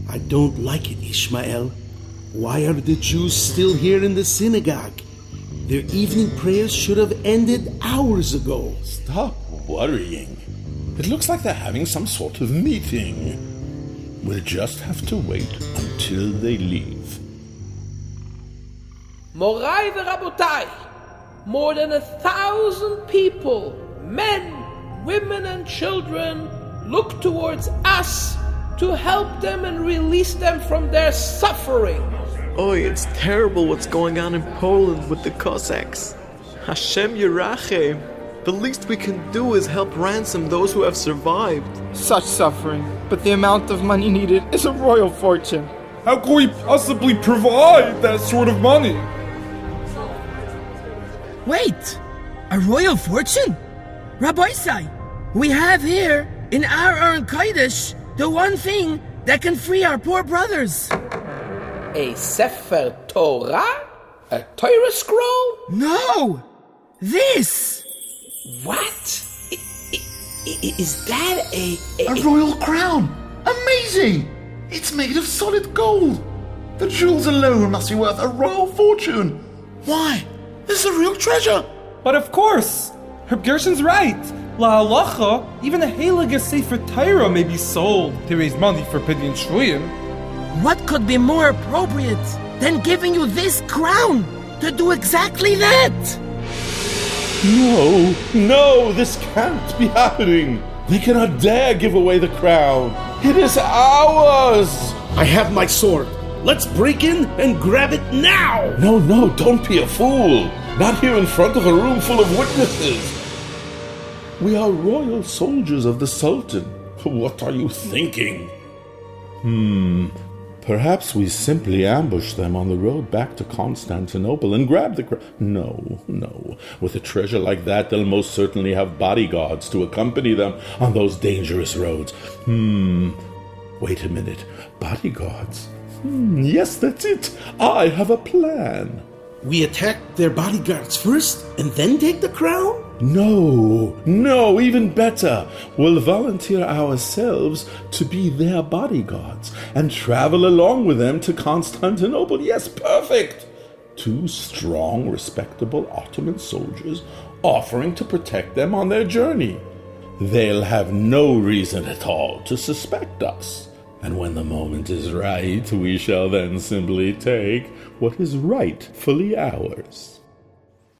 I don't like it, Ishmael. Why are the Jews still here in the synagogue? Their evening prayers should have ended hours ago. Stop worrying. It looks like they're having some sort of meeting. We'll just have to wait until they leave. Morai v'Rabotai, more than 1,000 people, men, women and children, look towards us to help them and release them from their suffering. Oy, it's terrible what's going on in Poland with the Cossacks. Hashem Yerachem. The least we can do is help ransom those who have survived. Such suffering, but the amount of money needed is a royal fortune. How can we possibly provide that sort of money? Wait! A royal fortune? Rabbi Isai, we have here, in our Aron Kodesh, the one thing that can free our poor brothers. A Sefer Torah? A Torah scroll? No! This! What? Is that a royal crown? Amazing! It's made of solid gold. The jewels alone must be worth a royal fortune. Why? This is a real treasure. But of course, Herb Gershon's right. La halacha, even a heilige Sefer Torah may be sold to raise money for Pidyon Shvuyim. What could be more appropriate than giving you this crown to do exactly that? No, this can't be happening. They cannot dare give away the crown. It is ours. I have my sword. Let's break in and grab it now. No, don't be a fool. Not here in front of a room full of witnesses. We are royal soldiers of the Sultan. What are you thinking? Perhaps we simply ambush them on the road back to Constantinople and grab the crown. No. With a treasure like that, they'll most certainly have bodyguards to accompany them on those dangerous roads. Wait a minute. Bodyguards? Yes, that's it. I have a plan. We attack their bodyguards first and then take the crown? No, even better. We'll volunteer ourselves to be their bodyguards and travel along with them to Constantinople. Yes, perfect. 2 strong, respectable Ottoman soldiers offering to protect them on their journey. They'll have no reason at all to suspect us. And when the moment is right, we shall then simply take what is rightfully ours.